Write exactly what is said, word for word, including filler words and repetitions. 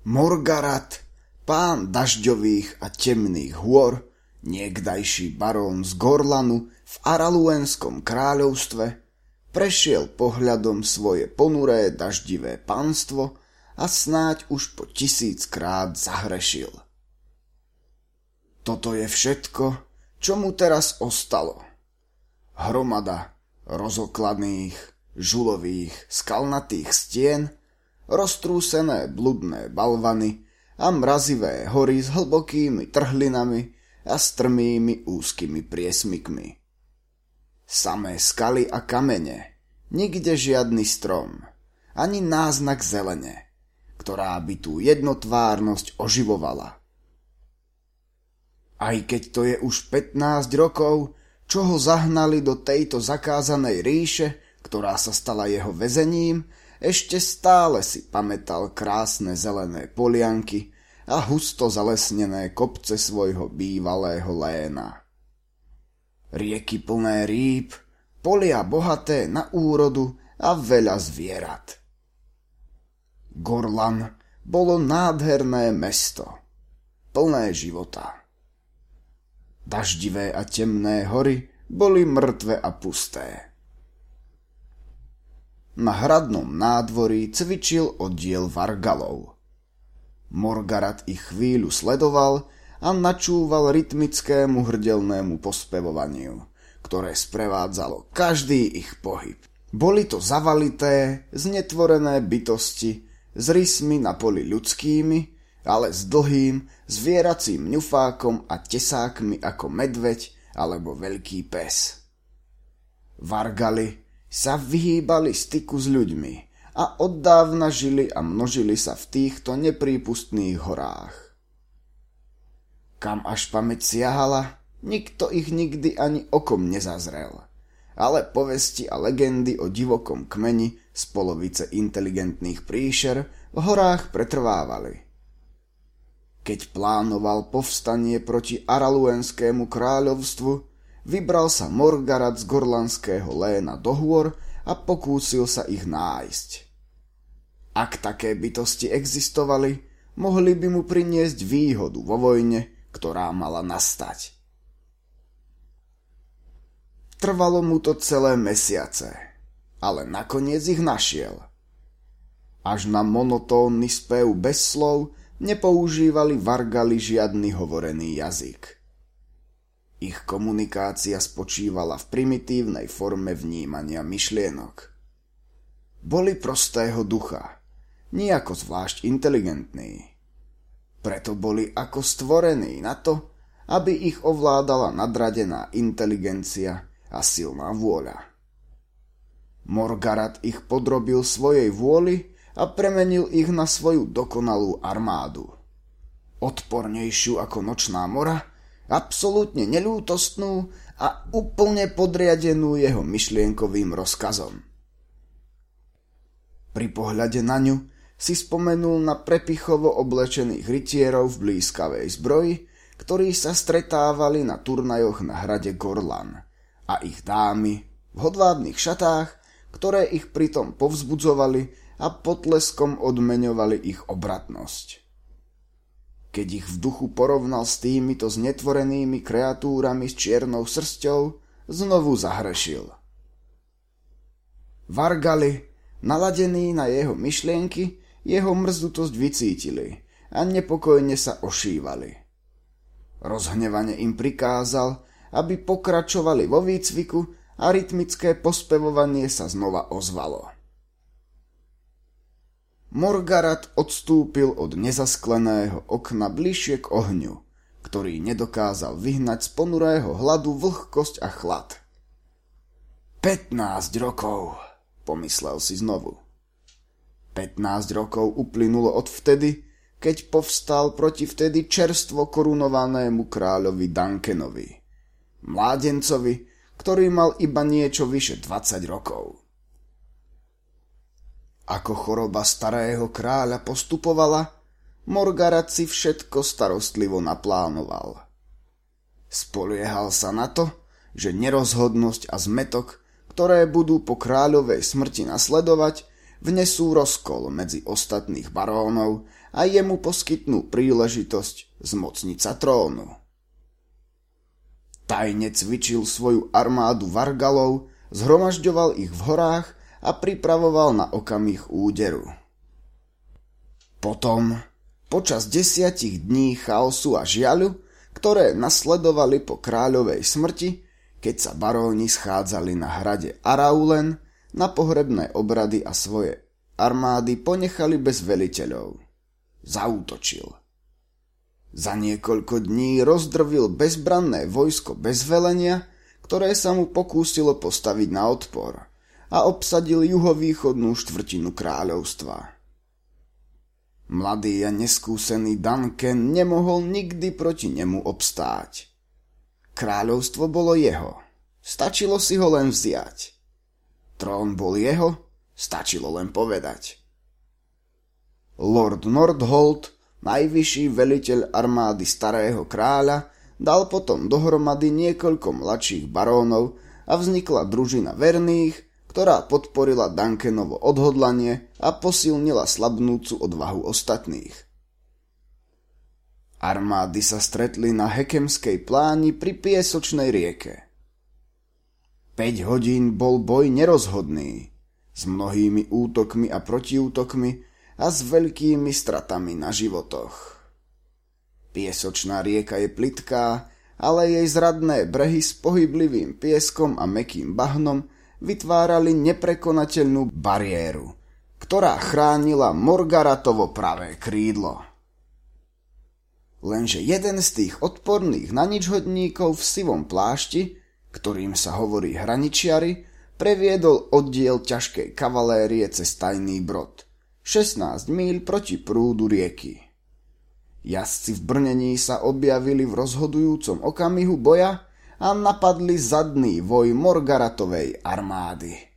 Morgarat, pán dažďových a temných hôr, niekdajší barón z Gorlanu v Araluenskom kráľovstve, prešiel pohľadom svoje ponuré daždivé panstvo a snáď už po tisíckrát zahrešil. Toto je všetko, čo mu teraz ostalo. Hromada rozoklaných, žulových, skalnatých stien, roztrúsené bludné balvany a mrazivé hory s hlbokými trhlinami a strmými úzkymi priesmykmi. Samé skaly a kamene, nikde žiadny strom, ani náznak zelene, ktorá by tú jednotvárnosť oživovala. Aj keď to je už pätnásť rokov, čo ho zahnali do tejto zakázanej ríše, ktorá sa stala jeho väzením, ešte stále si pamätal krásne zelené polianky a husto zalesnené kopce svojho bývalého léna. Rieky plné rýb, polia bohaté na úrodu a veľa zvierat. Gorlan bolo nádherné mesto, plné života. Daždivé a temné hory boli mŕtve a pusté. Na hradnom nádvorí cvičil oddiel vargalov. Morgarat ich chvíľu sledoval a načúval rytmickému hrdelnému pospevovaniu, ktoré sprevádzalo každý ich pohyb. Boli to zavalité, znetvorené bytosti s rysmi na poli ľudskými, ale s dlhým, zvieracím ňufákom a tesákmi ako medveď alebo veľký pes. Vargali sa vyhýbali styku s ľuďmi a oddávna žili a množili sa v týchto neprípustných horách. Kam až pamäť siahala, nikto ich nikdy ani okom nezazrel, ale povesti a legendy o divokom kmeni z polovice inteligentných príšer v horách pretrvávali. Keď plánoval povstanie proti Araluenskému kráľovstvu, vybral sa Morgarat z gorlanského léna do hôr a pokúsil sa ich nájsť. Ak také bytosti existovali, mohli by mu priniesť výhodu vo vojne, ktorá mala nastať. Trvalo mu to celé mesiace, ale nakoniec ich našiel. Až na monotónny spev bez slov nepoužívali vargali žiadny hovorený jazyk. Ich komunikácia spočívala v primitívnej forme vnímania myšlienok. Boli prostého ducha, nijako zvlášť inteligentní. Preto boli ako stvorení na to, aby ich ovládala nadradená inteligencia a silná vôľa. Morgarat ich podrobil svojej vôli a premenil ich na svoju dokonalú armádu. Odpornejšiu ako nočná mora, absolútne neľútostnú a úplne podriadenú jeho myšlienkovým rozkazom. Pri pohľade na ňu si spomenul na prepichovo oblečených rytierov v blízkavej zbroji, ktorí sa stretávali na turnajoch na hrade Gorlan, a ich dámy v hodvábnych šatách, ktoré ich pritom povzbudzovali a potleskom odmeňovali ich obratnosť. Keď ich v duchu porovnal s týmito znetvorenými kreatúrami s čiernou srsťou, znovu zahrešil. Vargali, naladení na jeho myšlienky, jeho mrzutosť vycítili a nepokojne sa ošívali. Rozhnevane im prikázal, aby pokračovali vo výcviku a rytmické pospevovanie sa znova ozvalo. Morgarat odstúpil od nezaskleného okna bližšie k ohňu, ktorý nedokázal vyhnať z ponurého hladu vlhkosť a chlad. pätnásť rokov, pomyslel si znovu. pätnásť rokov uplynulo od vtedy, keď povstal proti vtedy čerstvo korunovanému kráľovi Dankenovi, mládencovi, ktorý mal iba niečo vyše dvadsať rokov. Ako choroba starého kráľa postupovala, Morgarat si všetko starostlivo naplánoval. Spoliehal sa na to, že nerozhodnosť a zmätok, ktoré budú po kráľovej smrti nasledovať, vnesú rozkol medzi ostatných barónov a jemu poskytnú príležitosť zmocniť sa trónu. Tajne cvičil svoju armádu vargalov, zhromažďoval ich v horách a pripravoval na okamih úderu. Potom, počas desiatich dní chaosu a žiaľu, ktoré nasledovali po kráľovej smrti, keď sa baróni schádzali na hrade Araulen, na pohrebné obrady a svoje armády ponechali bez veliteľov. Zaútočil. Za niekoľko dní rozdrvil bezbranné vojsko bez velenia, ktoré sa mu pokúsilo postaviť na odpor, a obsadil juhovýchodnú štvrtinu kráľovstva. Mladý a neskúsený Duncan nemohol nikdy proti nemu obstáť. Kráľovstvo bolo jeho, stačilo si ho len vziať. Trón bol jeho, stačilo len povedať. Lord Nordholt, najvyšší veliteľ armády starého kráľa, dal potom dohromady niekoľko mladších barónov a vznikla družina verných, ktorá podporila Duncanovo odhodlanie a posilnila slabnúcu odvahu ostatných. Armády sa stretli na Hekemskej pláni pri Piesočnej rieke. Päť hodín bol boj nerozhodný, s mnohými útokmi a protiútokmi a s veľkými stratami na životoch. Piesočná rieka je plitká, ale jej zradné brehy s pohyblivým pieskom a mäkkým bahnom vytvárali neprekonateľnú bariéru, ktorá chránila Morgaratovo pravé krídlo. Lenže jeden z tých odporných naničhodníkov v sivom plášti, ktorým sa hovorí hraničiari, previedol oddiel ťažkej kavalérie cez tajný brod, šestnásť míľ proti prúdu rieky. Jazdci v brnení sa objavili v rozhodujúcom okamihu boja a napadli zadný voj Morgaratovej armády.